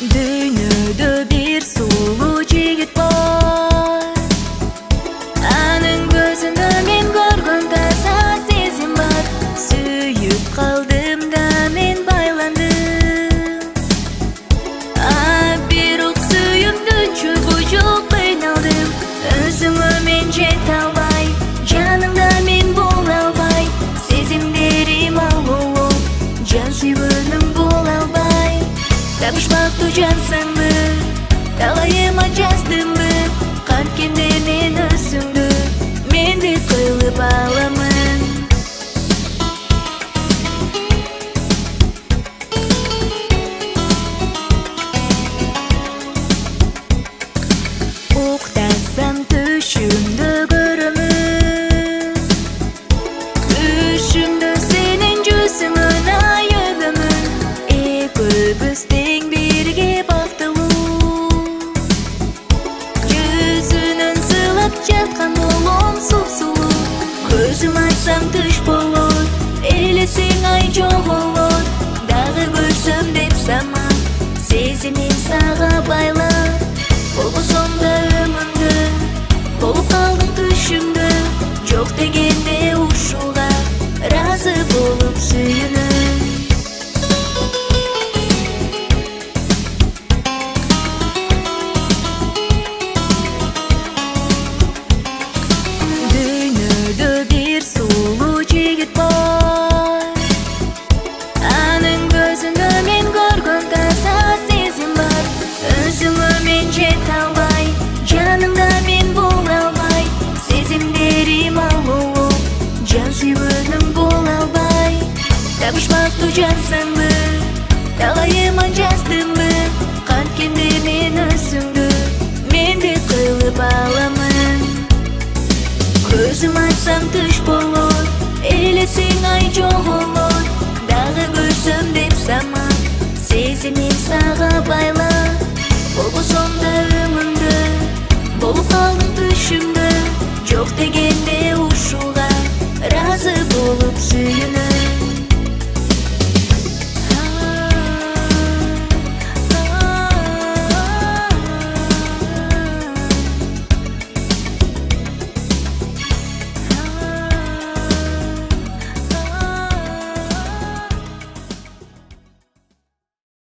Дүйнөдө бир сулуу жигит бар, анын көзүндө мен көргөн таза сезим бар. Сүйүп калдым да мен байландым, бирок сүйүмдүнчү бужук кыйналдым. Өзүңө мен жете албай, жаныңда мен боло албай, сезимдерим алуу, жан сүйгөнүм боло албай. Табышмактуу жансыңбы, талайыма жаздымбы, канткенде мен өзүңдү менди кылып аламын. Уктасам түшүмдө көрөмүн, түшүмдө сенин жүзүңөн айыгымын. Экөөбүз тең бирге бактылуу, жүзүнөн сылап жаткан болом сулуу. Көзүм ачсам түш болот, элесиң ай жоголот. Дагы көрсөм деп самат, сезимим сага байлап. Болбосом да өмүмдө, болуп калдым түшүмдө. Жок дегенде ушуга ыраазы болуп сүйүнөм. Дүйнөдө бир сулуу жигит бар, анын көзүндө мен көргөн таза сезим бар. Өзүңө мен жете албай, жаныңда мен боло албай, сезимдерим алуу, жан сүйгөнүм боло албай. Табышмактуу жансыңбы, талайыма жаздымбы, канткенде мен өзүңдү менди кылып аламын. Көзүм ачсам түш болот, элесиң ай жоголот. Дагы көрсөм деп самат, сезимим сага байлап.